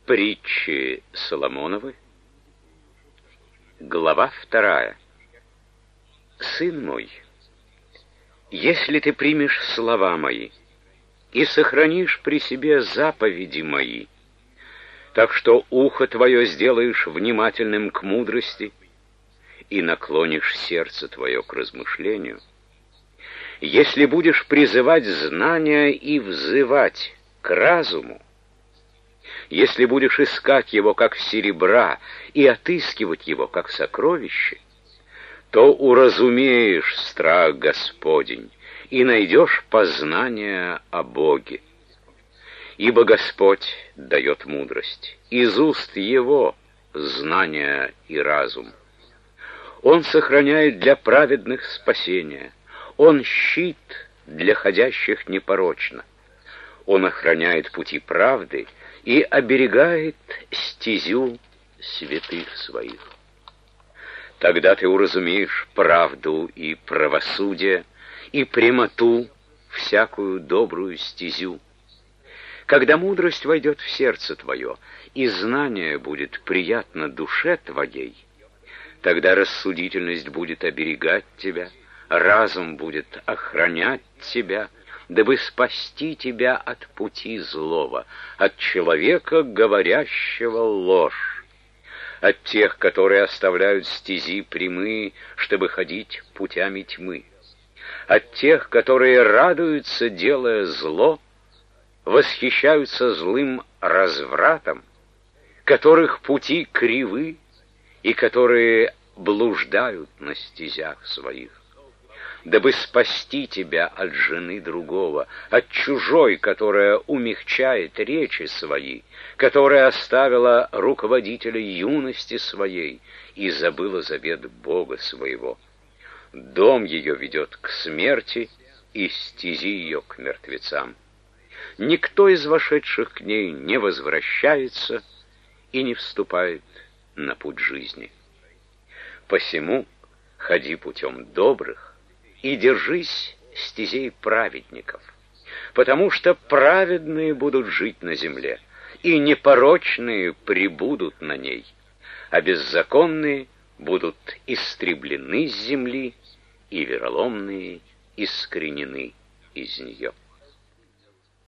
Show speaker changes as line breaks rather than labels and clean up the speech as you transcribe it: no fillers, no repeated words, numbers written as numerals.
Притчи Соломоновы, глава 2. Сын мой, если ты примешь слова мои и сохранишь при себе заповеди мои, так что ухо твое сделаешь внимательным к мудрости и наклонишь сердце твое к размышлению, если будешь призывать знания и взывать к разуму, если будешь искать его как серебра и отыскивать его как сокровище, то уразумеешь страх Господень и найдешь познание о Боге. Ибо Господь дает мудрость, из уст Его знания и разум. Он сохраняет для праведных спасение, Он щит для ходящих непорочно, Он охраняет пути правды и оберегает стезю святых своих. Тогда ты уразумеешь правду и правосудие, и прямоту, всякую добрую стезю. Когда мудрость войдет в сердце твое, и знание будет приятно душе твоей, тогда рассудительность будет оберегать тебя, разум будет охранять тебя, дабы спасти тебя от пути злого, от человека, говорящего ложь, от тех, которые оставляют стези прямые, чтобы ходить путями тьмы, от тех, которые радуются, делая зло, восхищаются злым развратом, которых пути кривы и которые блуждают на стезях своих, дабы спасти тебя от жены другого, от чужой, которая умягчает речи свои, которая оставила руководителя юности своей и забыла завет Бога своего. Дом ее ведет к смерти, и стези ее к мертвецам. Никто из вошедших к ней не возвращается и не вступает на путь жизни. Посему ходи путем добрых и держись стезей праведников, потому что праведные будут жить на земле, и непорочные пребудут на ней, а беззаконные будут истреблены с земли, и вероломные искоренены из нее.